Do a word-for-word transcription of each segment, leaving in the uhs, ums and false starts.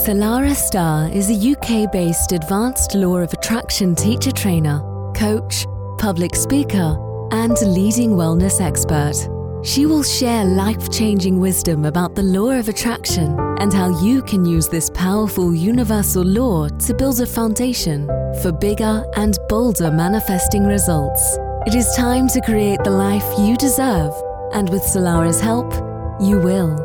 Solara Star is a U K-based advanced law of attraction teacher trainer, coach, public speaker, and leading wellness expert. She will share life-changing wisdom about the law of attraction and how you can use this powerful universal law to build a foundation for bigger and bolder manifesting results. It is time to create the life you deserve, and with Solara's help, you will.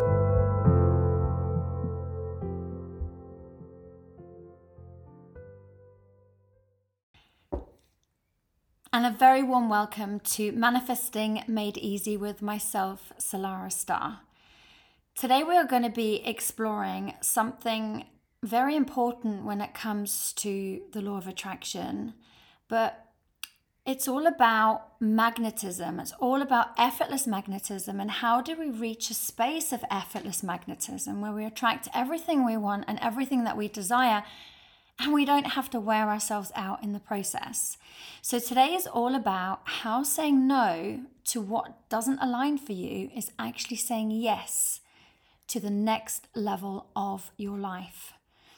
And a very warm welcome to Manifesting Made Easy with myself, Solara Star. Today we are going to be exploring something very important when it comes to the law of attraction, but it's all about magnetism. It's all about effortless magnetism, and how do we reach a space of effortless magnetism where we attract everything we want and everything that we desire, and we don't have to wear ourselves out in the process. So today is all about how saying no to what doesn't align for you is actually saying yes to the next level of your life.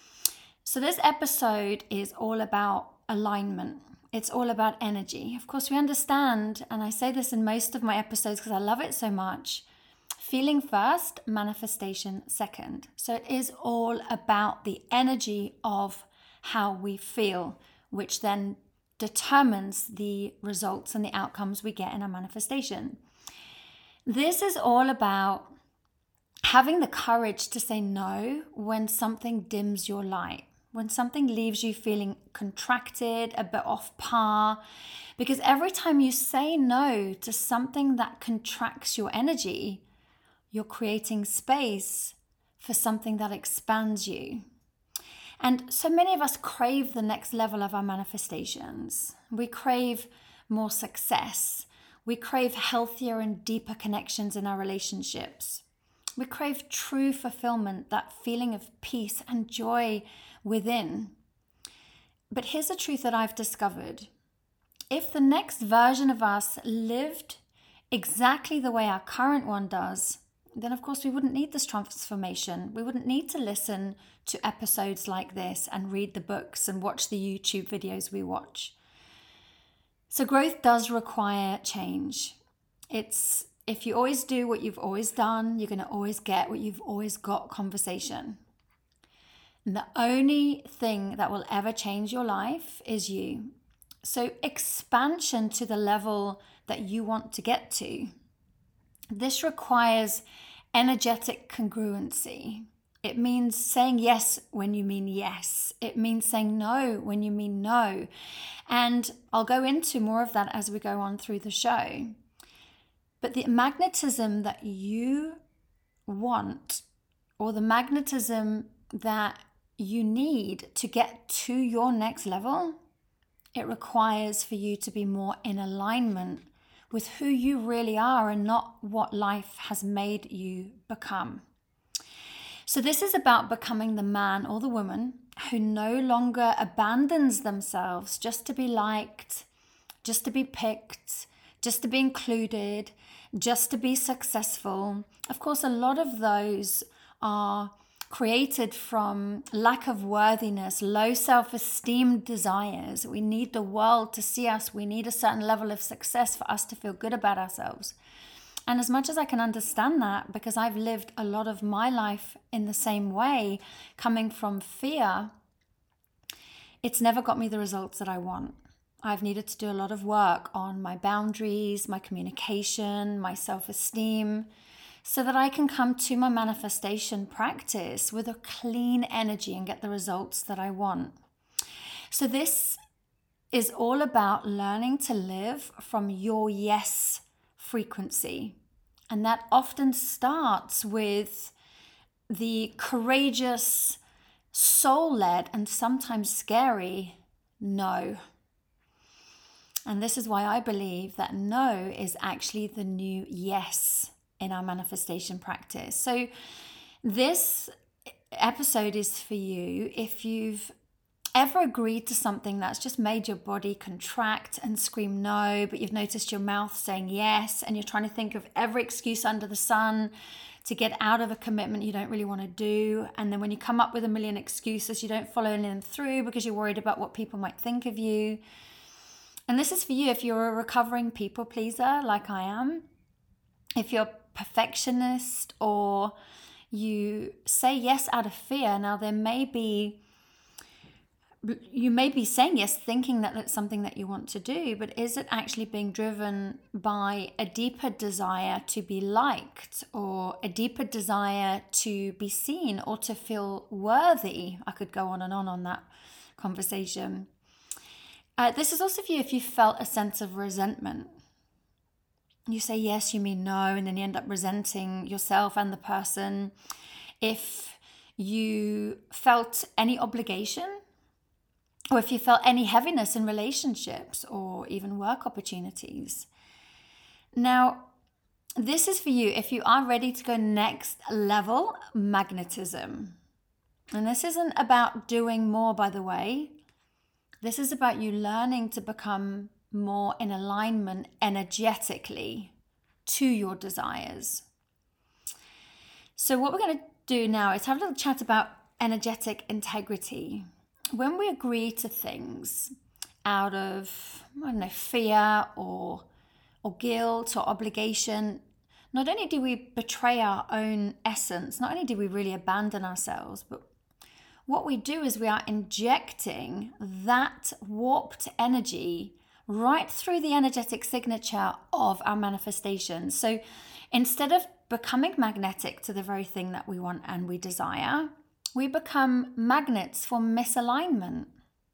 So this episode is all about alignment. It's all about energy. Of course, we understand, and I say this in most of my episodes because I love it so much, feeling first, manifestation second. So it is all about the energy of how we feel, which then determines the results and the outcomes we get in our manifestation. This is all about having the courage to say no when something dims your light, when something leaves you feeling contracted, a bit off par, because every time you say no to something that contracts your energy, you're creating space for something that expands you. And so many of us crave the next level of our manifestations. We crave more success. We crave healthier and deeper connections in our relationships. We crave true fulfillment, that feeling of peace and joy within. But here's the truth that I've discovered. If the next version of us lived exactly the way our current one does, then of course we wouldn't need this transformation. We wouldn't need to listen to episodes like this and read the books and watch the YouTube videos we watch. So growth does require change. It's if you always do what you've always done, you're going to always get what you've always got conversation. And the only thing that will ever change your life is you. So expansion to the level that you want to get to. This requires energetic congruency. It means saying yes when you mean yes. It means saying no when you mean no. And I'll go into more of that as we go on through the show. But the magnetism that you want, or the magnetism that you need to get to your next level, it requires for you to be more in alignment with who you really are and not what life has made you become. So this is about becoming the man or the woman who no longer abandons themselves just to be liked, just to be picked, just to be included, just to be successful. Of course, a lot of those are created from lack of worthiness, low self-esteem desires. We need the world to see us. We need a certain level of success for us to feel good about ourselves. And as much as I can understand that, because I've lived a lot of my life in the same way, coming from fear, it's never got me the results that I want. I've needed to do a lot of work on my boundaries, my communication, my self-esteem, so that I can come to my manifestation practice with a clean energy and get the results that I want. So this is all about learning to live from your yes frequency. And that often starts with the courageous, soul-led, and sometimes scary no. And this is why I believe that no is actually the new yes in our manifestation practice. So this episode is for you if you've ever agreed to something that's just made your body contract and scream no, but you've noticed your mouth saying yes, and you're trying to think of every excuse under the sun to get out of a commitment you don't really want to do. And then when you come up with a million excuses, you don't follow any of them through because you're worried about what people might think of you. And this is for you if you're a recovering people pleaser like I am, if you're a perfectionist, or you say yes out of fear. Now, there may be, you may be saying yes thinking that that's something that you want to do, but is it actually being driven by a deeper desire to be liked, or a deeper desire to be seen, or to feel worthy? I could go on and on on that conversation. Uh, this is also for you if you felt a sense of resentment. You say yes, you mean no, and then you end up resenting yourself and the person. If you felt any obligation, or if you felt any heaviness in relationships or even work opportunities. Now, this is for you if you are ready to go next level magnetism. And this isn't about doing more, by the way. This is about you learning to become more in alignment energetically to your desires. So what we're going to do now is have a little chat about energetic integrity. When we agree to things out of, I don't know, fear or or guilt or obligation, not only do we betray our own essence, not only do we really abandon ourselves, but what we do is we are injecting that warped energy right through the energetic signature of our manifestation. So instead of becoming magnetic to the very thing that we want and we desire, we become magnets for misalignment.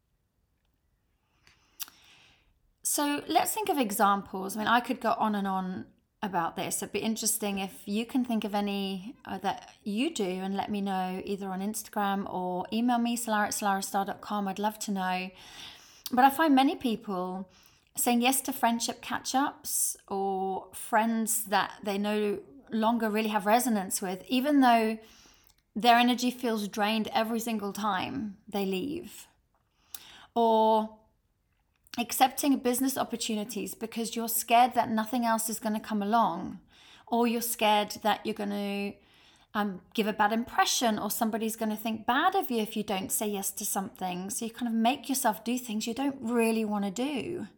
So let's think of examples. I mean, I could go on and on about this. It'd be interesting if you can think of any uh, that you do, and let me know either on Instagram or email me, solara at solara star dot com. I'd love to know. But I find many people saying yes to friendship catch-ups or friends that they no longer really have resonance with, even though their energy feels drained every single time they leave. Or accepting business opportunities because you're scared that nothing else is going to come along, or you're scared that you're going to um, give a bad impression, or somebody's going to think bad of you if you don't say yes to something. So you kind of make yourself do things you don't really want to do.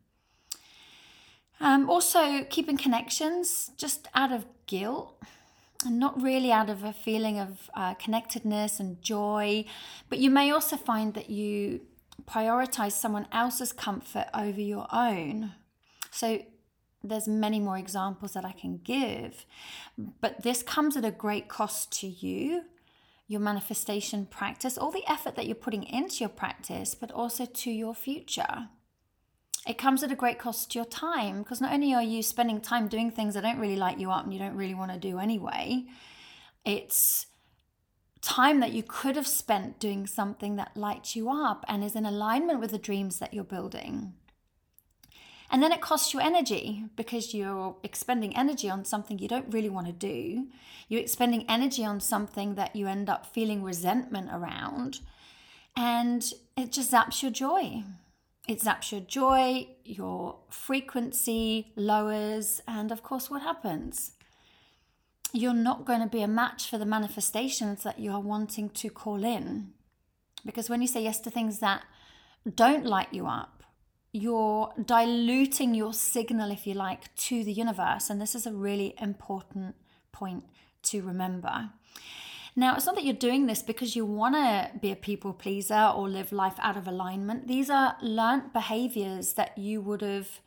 Um, also, keeping connections just out of guilt, and not really out of a feeling of uh, connectedness and joy. But you may also find that you prioritize someone else's comfort over your own. So there's many more examples that I can give, but this comes at a great cost to you, your manifestation practice, all the effort that you're putting into your practice, but also to your future. It comes at a great cost to your time, because not only are you spending time doing things that don't really light you up and you don't really want to do anyway, it's time that you could have spent doing something that lights you up and is in alignment with the dreams that you're building. And then it costs you energy, because you're expending energy on something you don't really want to do. You're expending energy on something that you end up feeling resentment around, and it just zaps your joy. It zaps your joy, your frequency lowers, and of course, what happens? You're not going to be a match for the manifestations that you are wanting to call in. Because when you say yes to things that don't light you up, you're diluting your signal, if you like, to the universe. And this is a really important point to remember. Now, it's not that you're doing this because you want to be a people pleaser or live life out of alignment. These are learnt behaviors that you would have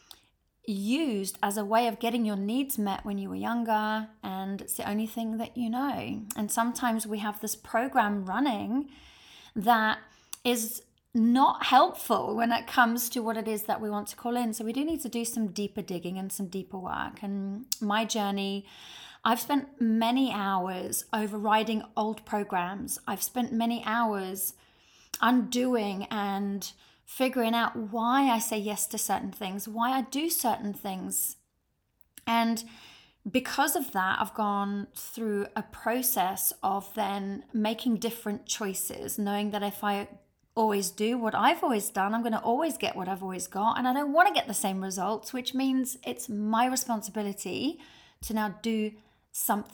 used as a way of getting your needs met when you were younger, and it's the only thing that you know. And sometimes we have this program running that is not helpful when it comes to what it is that we want to call in. So we do need to do some deeper digging and some deeper work. And my journey, I've spent many hours overriding old programs. I've spent many hours undoing and figuring out why I say yes to certain things, why I do certain things. And because of that, I've gone through a process of then making different choices, knowing that if I always do what I've always done, I'm going to always get what I've always got. And I don't want to get the same results, which means it's my responsibility to now do something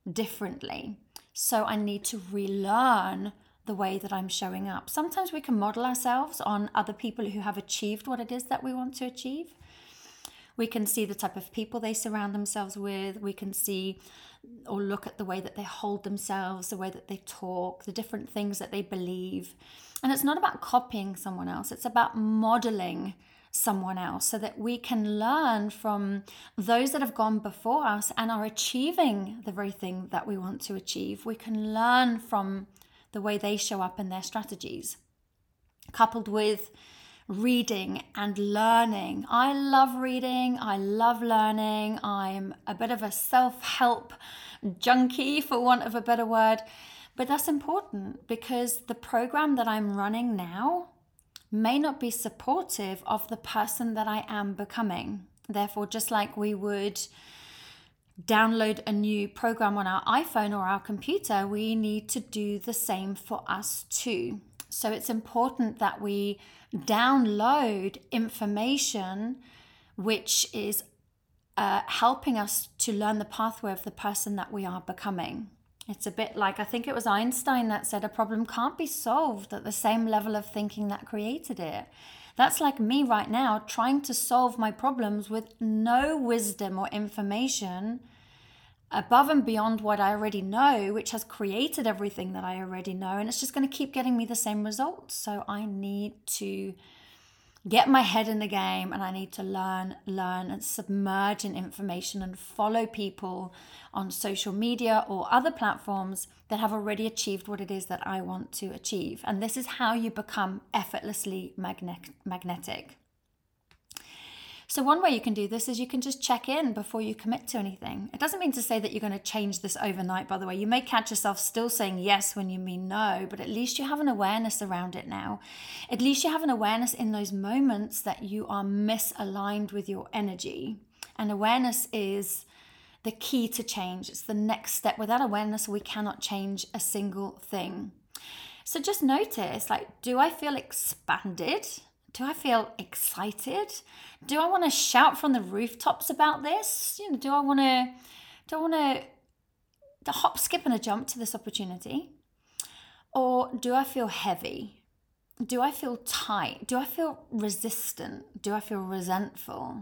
differently. So I need to relearn the way that I'm showing up. Sometimes we can model ourselves on other people who have achieved what it is that we want to achieve. We can see the type of people they surround themselves with. We can see or look at the way that they hold themselves, the way that they talk, the different things that they believe. And it's not about copying someone else. It's about modeling someone else so that we can learn from those that have gone before us and are achieving the very thing that we want to achieve. We can learn from the way they show up in their strategies, coupled with reading and learning. I love reading. I love learning. I'm a bit of a self-help junkie, for want of a better word. But that's important because the program that I'm running now may not be supportive of the person that I am becoming. Therefore, just like we would download a new program on our iPhone or our computer, we need to do the same for us too. So it's important that we download information which is uh, helping us to learn the pathway of the person that we are becoming. It's a bit like, I think it was Einstein that said, a problem can't be solved at the same level of thinking that created it. That's like me right now trying to solve my problems with no wisdom or information above and beyond what I already know, which has created everything that I already know. And it's just going to keep getting me the same results. So I need to get my head in the game, and I need to learn, learn and submerge in information and follow people on social media or other platforms that have already achieved what it is that I want to achieve. And this is how you become effortlessly magnet- magnetic. So one way you can do this is you can just check in before you commit to anything. It doesn't mean to say that you're going to change this overnight, by the way. You may catch yourself still saying yes when you mean no, but at least you have an awareness around it now. At least you have an awareness in those moments that you are misaligned with your energy. And awareness is the key to change. It's the next step. Without awareness, we cannot change a single thing. So just notice, like, do I feel expanded? Do I feel excited? Do I want to shout from the rooftops about this? You know, do I want to, do I want to, to hop, skip, and a jump to this opportunity? Or do I feel heavy? Do I feel tight? Do I feel resistant? Do I feel resentful?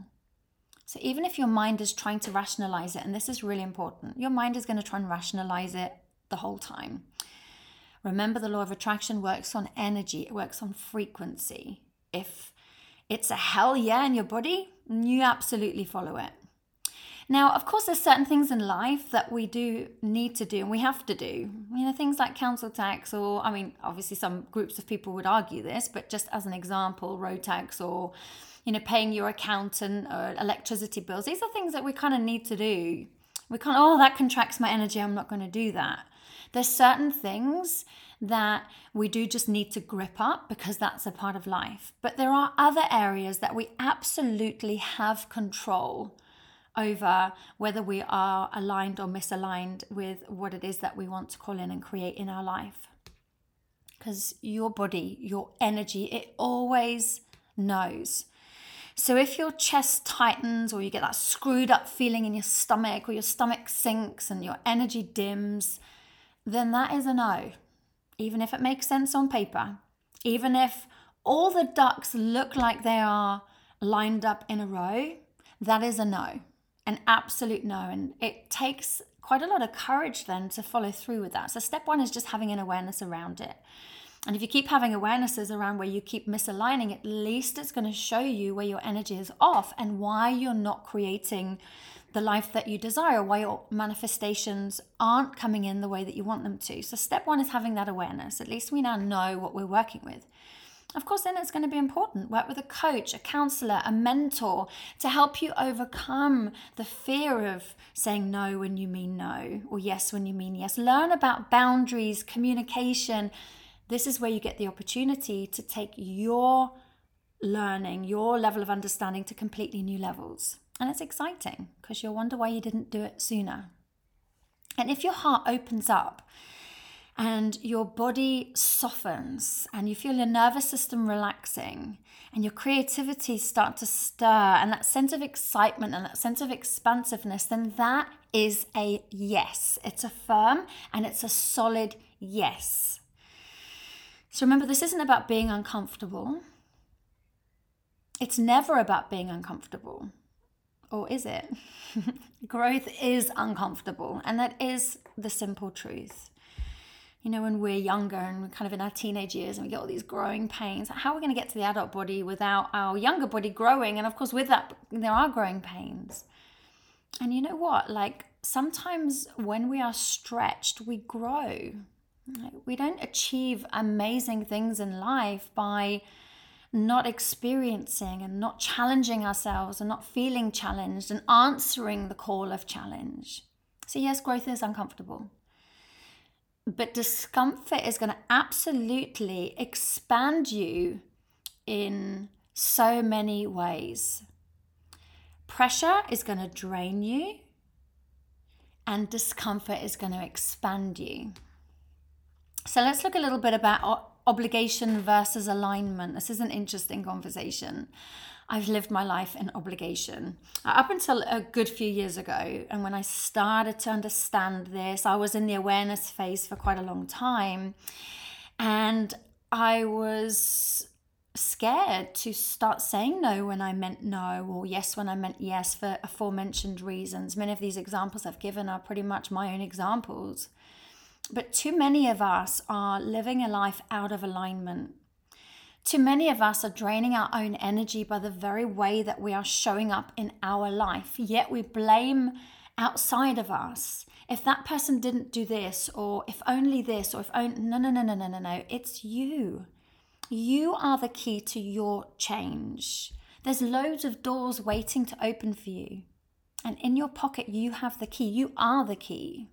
So even if your mind is trying to rationalize it, and this is really important, your mind is going to try and rationalize it the whole time. Remember, the law of attraction works on energy. It works on frequency. If it's a hell yeah in your body, you absolutely follow it. Now, of course, there's certain things in life that we do need to do and we have to do. You know, things like council tax, or, I mean, obviously some groups of people would argue this, but just as an example, road tax, or, you know, paying your accountant or electricity bills. These are things that we kind of need to do. We can't, oh, that contracts my energy, I'm not going to do that. There's certain things that we do just need to grip up because that's a part of life. But there are other areas that we absolutely have control over, whether we are aligned or misaligned with what it is that we want to call in and create in our life. Because your body, your energy, it always knows. So if your chest tightens, or you get that screwed up feeling in your stomach, or your stomach sinks and your energy dims, then that is a no. Even if it makes sense on paper, even if all the ducks look like they are lined up in a row, that is a no, an absolute no. And it takes quite a lot of courage then to follow through with that. So step one is just having an awareness around it. And if you keep having awarenesses around where you keep misaligning, at least it's going to show you where your energy is off and why you're not creating the life that you desire, why your manifestations aren't coming in the way that you want them to. So step one is having that awareness. At least we now know what we're working with. Of course, then it's going to be important. Work with a coach, a counselor, a mentor to help you overcome the fear of saying no when you mean no, or yes when you mean yes. Learn about boundaries, communication. This is where you get the opportunity to take your learning, your level of understanding to completely new levels. And it's exciting because you'll wonder why you didn't do it sooner. And if your heart opens up and your body softens and you feel your nervous system relaxing and your creativity start to stir and that sense of excitement and that sense of expansiveness, then that is a yes. It's a firm and it's a solid yes. So remember, this isn't about being uncomfortable. It's never about being uncomfortable. Or is it? Growth is uncomfortable, and that is the simple truth. You know, when we're younger and we're kind of in our teenage years and we get all these growing pains, how are we going to get to the adult body without our younger body growing? And of course, with that, there are growing pains. And you know what? Like, sometimes when we are stretched, we grow. We don't achieve amazing things in life by not experiencing and not challenging ourselves and not feeling challenged and answering the call of challenge. So yes, growth is uncomfortable. But discomfort is going to absolutely expand you in so many ways. Pressure is going to drain you, and discomfort is going to expand you. So let's look a little bit about obligation versus alignment. This is an interesting conversation. I've lived my life in obligation up until a good few years ago. And when I started to understand this, I was in the awareness phase for quite a long time. And I was scared to start saying no when I meant no, or yes when I meant yes, for aforementioned reasons. Many of these examples I've given are pretty much my own examples. But too many of us are living a life out of alignment. Too many of us are draining our own energy by the very way that we are showing up in our life. Yet we blame outside of us. If that person didn't do this, or if only this, or if only... No, no, no, no, no, no, no. It's you. You are the key to your change. There's loads of doors waiting to open for you. And in your pocket, you have the key. You are the key.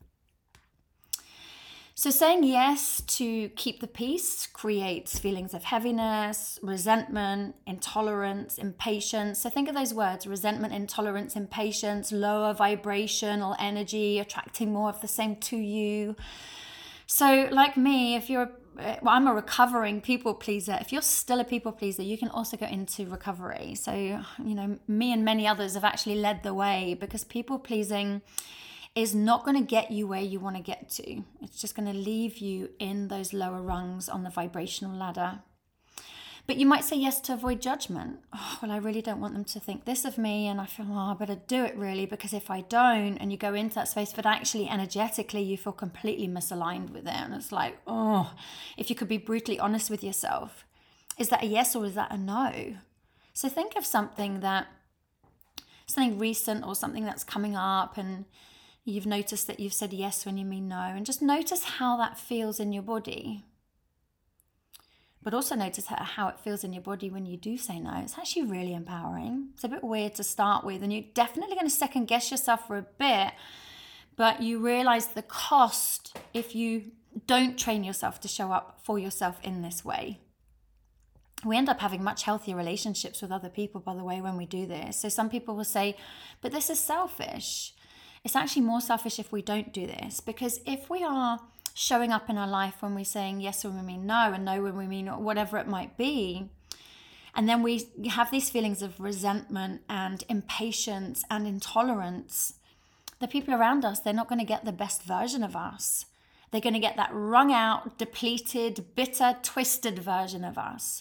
So saying yes to keep the peace creates feelings of heaviness, resentment, intolerance, impatience. So think of those words: resentment, intolerance, impatience, lower vibrational energy, attracting more of the same to you. So like me, if you're, well, I'm a recovering people pleaser. If you're still a people pleaser, you can also go into recovery. So, you know, me and many others have actually led the way, because people pleasing is not going to get you where you want to get to. It's just going to leave you in those lower rungs on the vibrational ladder. But you might say yes to avoid judgment. Oh, well, I really don't want them to think this of me, and I feel, oh, I better do it really, because if I don't, and you go into that space, but actually energetically you feel completely misaligned with it. And it's like, oh, if you could be brutally honest with yourself, is that a yes or is that a no? So think of something that, something recent or something that's coming up, and you've noticed that you've said yes when you mean no, and just notice how that feels in your body. But also notice how it feels in your body when you do say no. It's actually really empowering. It's a bit weird to start with, and you're definitely going to second guess yourself for a bit, but you realize the cost if you don't train yourself to show up for yourself in this way. We end up having much healthier relationships with other people, by the way, when we do this. So some people will say, but this is selfish. It's actually more selfish if we don't do this, because if we are showing up in our life when we're saying yes when we mean no, and no when we mean whatever it might be, and then we have these feelings of resentment and impatience and intolerance, the people around us, they're not going to get the best version of us. They're going to get that wrung out, depleted, bitter, twisted version of us.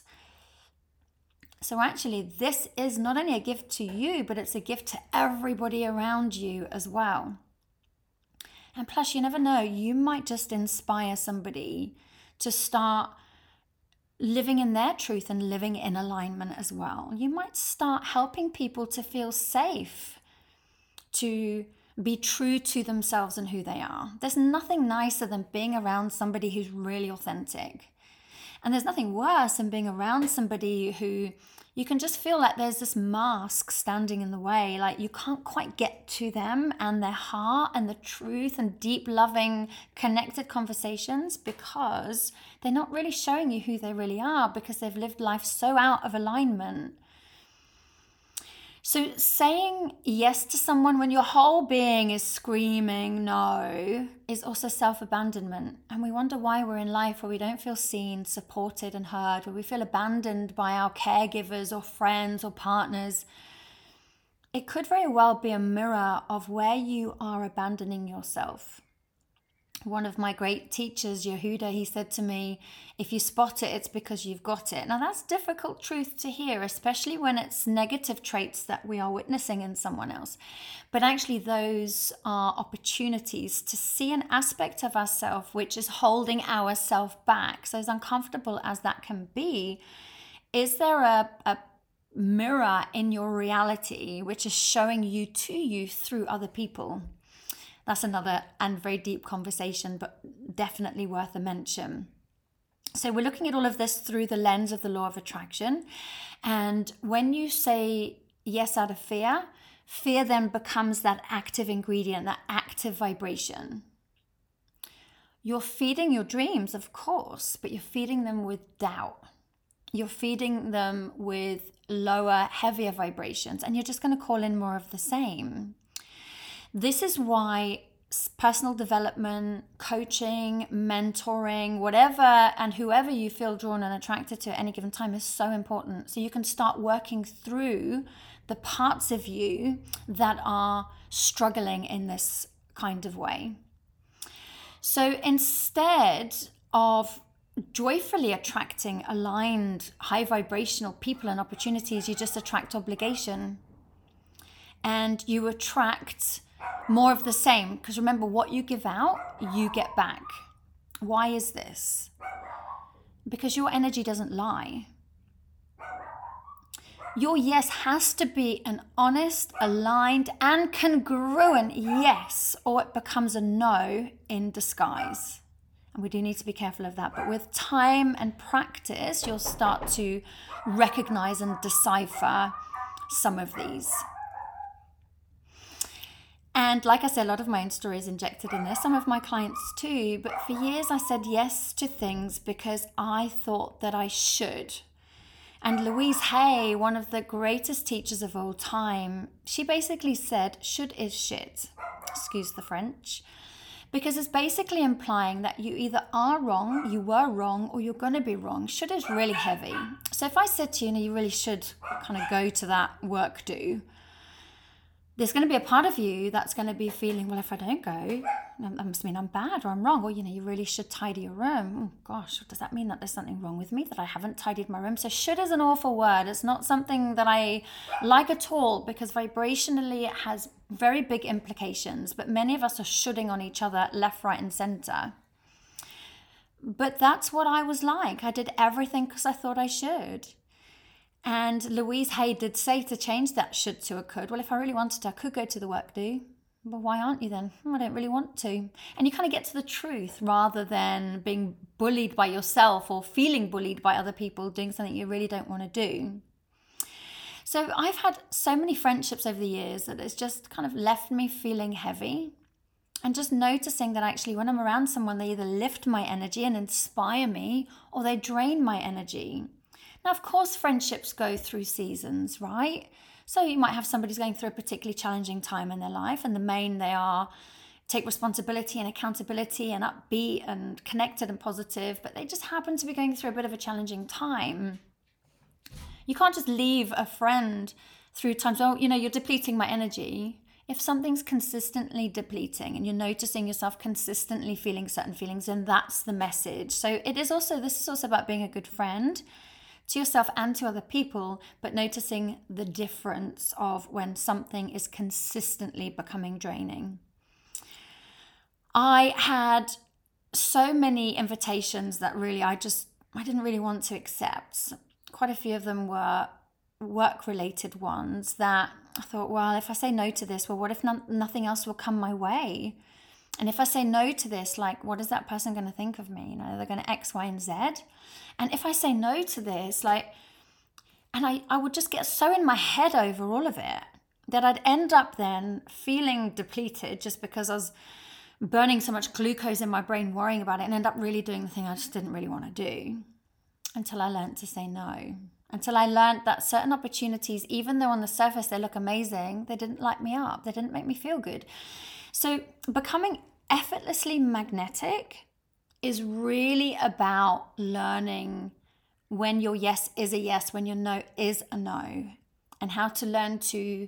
So actually, this is not only a gift to you, but it's a gift to everybody around you as well. And plus, you never know, you might just inspire somebody to start living in their truth and living in alignment as well. You might start helping people to feel safe, to be true to themselves and who they are. There's nothing nicer than being around somebody who's really authentic. And there's nothing worse than being around somebody who you can just feel like there's this mask standing in the way, like you can't quite get to them and their heart and the truth and deep, loving, connected conversations, because they're not really showing you who they really are, because they've lived life so out of alignment. So saying yes to someone when your whole being is screaming no is also self-abandonment. And we wonder why we're in life where we don't feel seen, supported and heard, where we feel abandoned by our caregivers or friends or partners. it could very well be a mirror of where you are abandoning yourself. One of my great teachers, Yehuda, he said to me, if you spot it, it's because you've got it. Now that's difficult truth to hear, especially when it's negative traits that we are witnessing in someone else. But actually those are opportunities to see an aspect of ourselves which is holding ourselves back. So as uncomfortable as that can be, is there a, a mirror in your reality which is showing you to you through other people? That's another and very deep conversation, but definitely worth a mention. So we're looking at all of this through the lens of the law of attraction. And when you say yes out of fear, fear then becomes that active ingredient, that active vibration. You're feeding your dreams, of course, but you're feeding them with doubt. You're feeding them with lower, heavier vibrations, and you're just going to call in more of the same. This is why personal development, coaching, mentoring, whatever and whoever you feel drawn and attracted to at any given time is so important. So you can start working through the parts of you that are struggling in this kind of way. So instead of joyfully attracting aligned, high vibrational people and opportunities, you just attract obligation. And you attract more of the same, because remember, what you give out, you get back. Why is this? Because your energy doesn't lie. Your yes has to be an honest, aligned, and congruent yes, or it becomes a no in disguise. And we do need to be careful of that. But with time and practice, you'll start to recognize and decipher some of these. And like I said, a lot of my own story is injected in this, some of my clients too. But for years, I said yes to things because I thought that I should. And Louise Hay, one of the greatest teachers of all time, she basically said, should is shit. Excuse the French. Because it's basically implying that you either are wrong, you were wrong, or you're going to be wrong. Should is really heavy. So if I said to you, you know, you really should kind of go to that work do, there's going to be a part of you that's going to be feeling, well, if I don't go, that must mean I'm bad or I'm wrong. Or, you know, you really should tidy your room. Oh, gosh, does that mean that there's something wrong with me, that I haven't tidied my room? So should is an awful word. It's not something that I like at all, because vibrationally it has very big implications. But many of us are shoulding on each other left, right, and center. But that's what I was like. I did everything because I thought I should. And Louise Hay did say to change that should to a could. Well, if I really wanted to, I could go to the work do. But why aren't you then? Hmm, I don't really want to. And you kind of get to the truth rather than being bullied by yourself or feeling bullied by other people doing something you really don't want to do. So I've had so many friendships over the years that it's just kind of left me feeling heavy. And just noticing that actually when I'm around someone, they either lift my energy and inspire me, or they drain my energy. Now, of course, friendships go through seasons, right? So you might have somebody who's going through a particularly challenging time in their life, and the main they are take responsibility and accountability and upbeat and connected and positive, but they just happen to be going through a bit of a challenging time. You can't just leave a friend through times, oh, you know, you're depleting my energy. If something's consistently depleting and you're noticing yourself consistently feeling certain feelings, then that's the message. So it is also, this is also about being a good friend to yourself and to other people, but noticing the difference of when something is consistently becoming draining. I had so many invitations that really I just, I didn't really want to accept. Quite a few of them were work-related ones that I thought, well, if I say no to this, well, what if no- nothing else will come my way? And if I say no to this, like, what is that person going to think of me? You know, they're going to X, Y, and Z. And if I say no to this, like, and I, I would just get so in my head over all of it that I'd end up then feeling depleted just because I was burning so much glucose in my brain, worrying about it, and end up really doing the thing I just didn't really want to do, until I learned to say no. Until I learned that certain opportunities, even though on the surface they look amazing, they didn't light me up. They didn't make me feel good. So becoming effortlessly magnetic is really about learning when your yes is a yes, when your no is a no, and how to learn to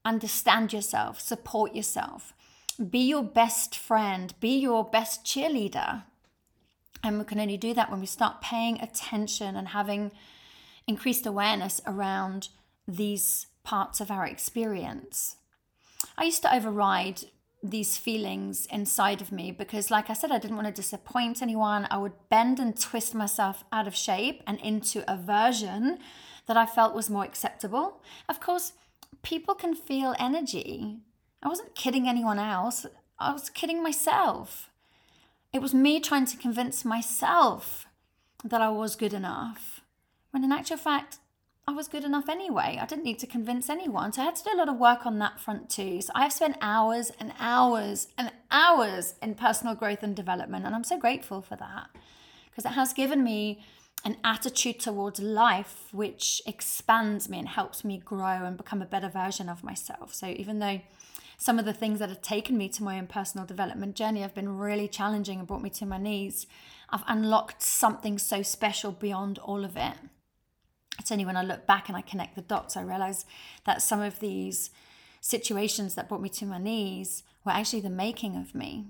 understand yourself, support yourself, be your best friend, be your best cheerleader. And we can only do that when we start paying attention and having increased awareness around these parts of our experience. I used to override these feelings inside of me because, like I said, I didn't want to disappoint anyone. I would bend and twist myself out of shape and into a version that I felt was more acceptable. Of course, people can feel energy. I wasn't kidding anyone else. I was kidding myself. It was me trying to convince myself that I was good enough, when in actual fact, I was good enough anyway. I didn't need to convince anyone. So I had to do a lot of work on that front too. So I've spent hours and hours and hours in personal growth and development. And I'm so grateful for that because it has given me an attitude towards life which expands me and helps me grow and become a better version of myself. So even though some of the things that have taken me to my own personal development journey have been really challenging and brought me to my knees, I've unlocked something so special beyond all of it. It's only when I look back and I connect the dots, I realize that some of these situations that brought me to my knees were actually the making of me.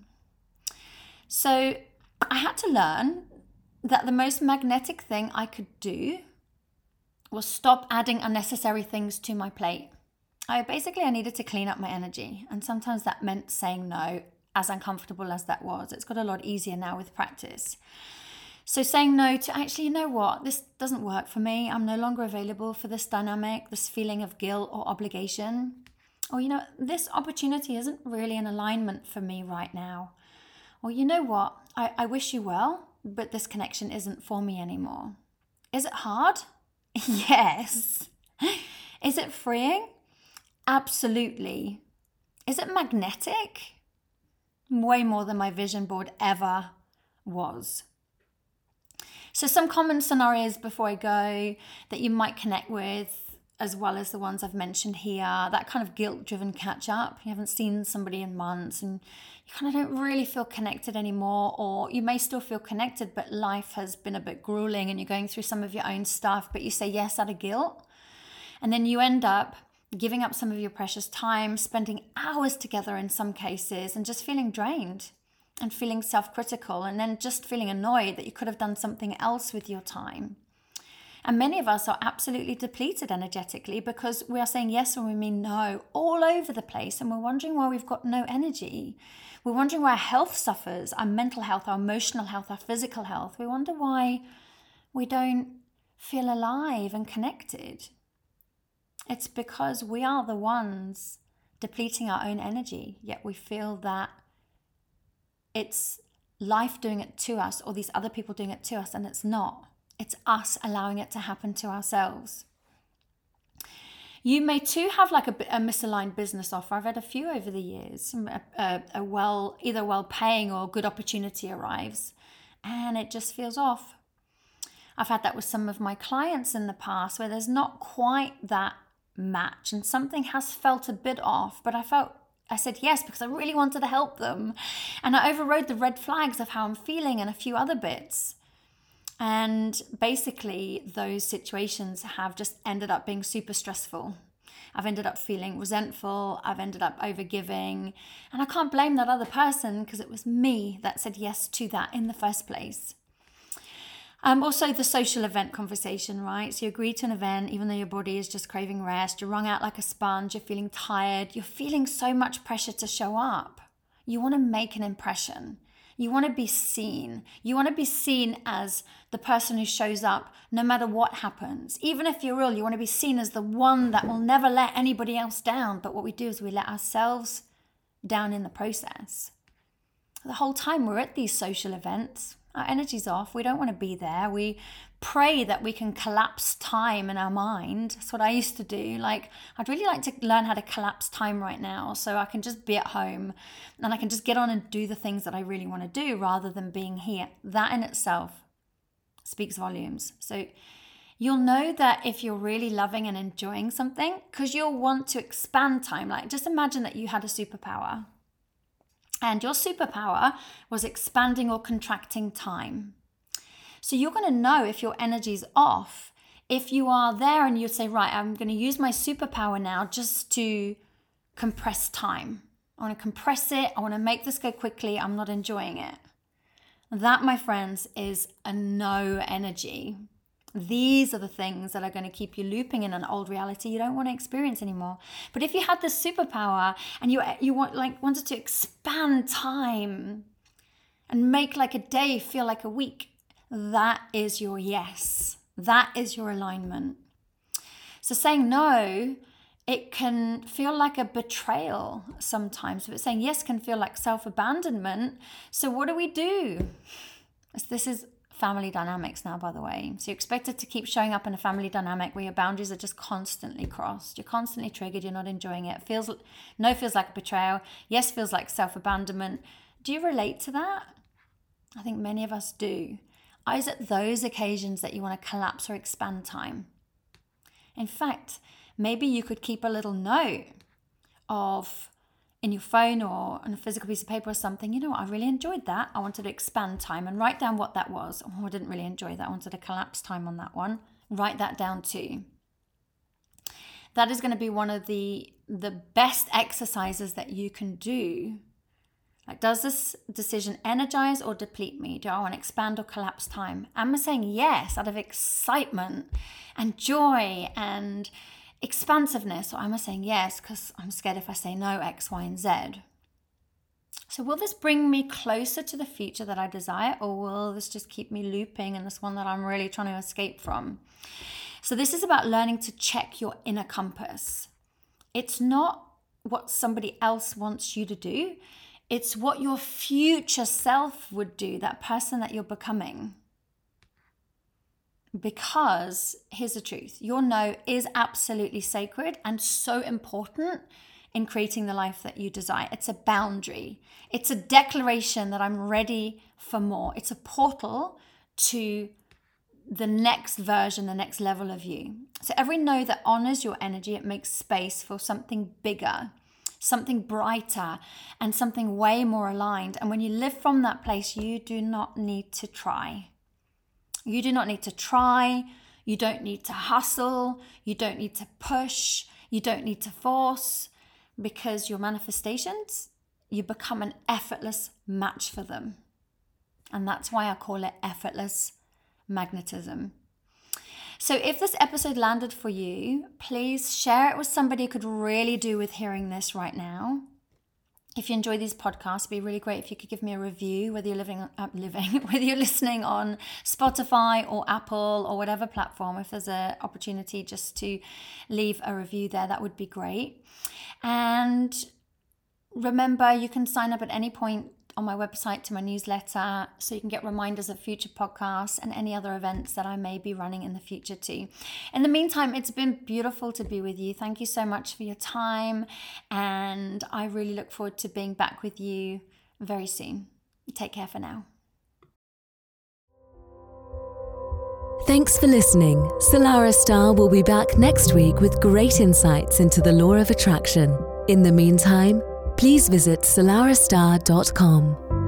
So I had to learn that the most magnetic thing I could do was stop adding unnecessary things to my plate. I basically, I needed to clean up my energy. And sometimes that meant saying no, as uncomfortable as that was. It's got a lot easier now with practice. So saying no to actually, you know what, this doesn't work for me. I'm no longer available for this dynamic, this feeling of guilt or obligation. Or, you know, this opportunity isn't really in alignment for me right now. Or, you know what, I, I wish you well, but this connection isn't for me anymore. Is it hard? Yes. Is it freeing? Absolutely. Is it magnetic? Way more than my vision board ever was. So some common scenarios before I go that you might connect with, as well as the ones I've mentioned here, that kind of guilt-driven catch-up. You haven't seen somebody in months and you kind of don't really feel connected anymore, or you may still feel connected, but life has been a bit grueling and you're going through some of your own stuff, but you say yes out of guilt. And then you end up giving up some of your precious time, spending hours together in some cases, and just feeling drained and feeling self-critical, and then just feeling annoyed that you could have done something else with your time. And many of us are absolutely depleted energetically because we are saying yes when we mean no all over the place, and we're wondering why we've got no energy. We're wondering why our health suffers, our mental health, our emotional health, our physical health. We wonder why we don't feel alive and connected. It's because we are the ones depleting our own energy, yet we feel that it's life doing it to us or these other people doing it to us, and it's not. It's us allowing it to happen to ourselves. You may too have like a, a misaligned business offer. I've had a few over the years. A, a, a well, either well-paying or good opportunity arrives, and it just feels off. I've had that with some of my clients in the past where there's not quite that match and something has felt a bit off, but I felt I said yes because I really wanted to help them, and I overrode the red flags of how I'm feeling and a few other bits. And basically those situations have just ended up being super stressful. I've ended up feeling resentful. I've ended up overgiving, and I can't blame that other person because it was me that said yes to that in the first place. Um, also the social event conversation, right? So you agree to an event, even though your body is just craving rest, you're wrung out like a sponge, you're feeling tired, you're feeling so much pressure to show up. You want to make an impression. You want to be seen. You want to be seen as the person who shows up no matter what happens. Even if you're ill, you want to be seen as the one that will never let anybody else down. But what we do is we let ourselves down in the process. The whole time we're at these social events, our energy's off. We don't want to be there. We pray that we can collapse time in our mind. That's what I used to do. Like, I'd really like to learn how to collapse time right now so I can just be at home and I can just get on and do the things that I really want to do rather than being here. That in itself speaks volumes. So you'll know that if you're really loving and enjoying something, because you'll want to expand time. Like, just imagine that you had a superpower. And your superpower was expanding or contracting time. So you're going to know if your energy's off. If you are there and you say, right, I'm going to use my superpower now just to compress time. I want to compress it. I want to make this go quickly. I'm not enjoying it. That, my friends, is a no energy. These are the things that are going to keep you looping in an old reality you don't want to experience anymore. But if you had this superpower and you you want like wanted to expand time and make like a day feel like a week, that is your yes. That is your alignment. So saying no, it can feel like a betrayal sometimes. But saying yes can feel like self-abandonment. So what do we do? This is family dynamics now, by the way. So you're expected to keep showing up in a family dynamic where your boundaries are just constantly crossed. You're constantly triggered. You're not enjoying it. Feels no feels like a betrayal. Yes feels like self-abandonment. Do you relate to that? I think many of us do. Is it those occasions that you want to collapse or expand time? In fact, maybe you could keep a little note of in your phone or on a physical piece of paper or something, you know, I really enjoyed that. I wanted to expand time, and write down what that was. Oh, I didn't really enjoy that. I wanted to collapse time on that one. Write that down too. That is going to be one of the, the best exercises that you can do. Like, does this decision energize or deplete me? Do I want to expand or collapse time? Am I saying yes out of excitement and joy and expansiveness, or am I saying yes because I'm scared if I say no, X, Y, and Z? So will this bring me closer to the future that I desire, or will this just keep me looping in this one that I'm really trying to escape from? So this is about learning to check your inner compass. It's not what somebody else wants you to do. It's what your future self would do, that person that you're becoming. Because here's the truth, your no is absolutely sacred and so important in creating the life that you desire. It's a boundary. It's a declaration that I'm ready for more. It's a portal to the next version, the next level of you. So every no that honors your energy, it makes space for something bigger, something brighter, and something way more aligned. And when you live from that place, you do not need to try. You do not need to try, you don't need to hustle, you don't need to push, you don't need to force, because your manifestations, you become an effortless match for them. And that's why I call it effortless magnetism. So if this episode landed for you, please share it with somebody who could really do with hearing this right now. If you enjoy these podcasts, it'd be really great if you could give me a review, whether you're living, uh, living, whether you're listening on Spotify or Apple or whatever platform. If there's an opportunity just to leave a review there, that would be great. And remember, you can sign up at any point on my website to my newsletter, so you can get reminders of future podcasts and any other events that I may be running in the future too. In the meantime, it's been beautiful to be with you. Thank you so much for your time, and I really look forward to being back with you very soon. Take care for now. Thanks for listening. Solara Star will be back next week with great insights into the law of attraction. In the meantime, please visit solara star dot com.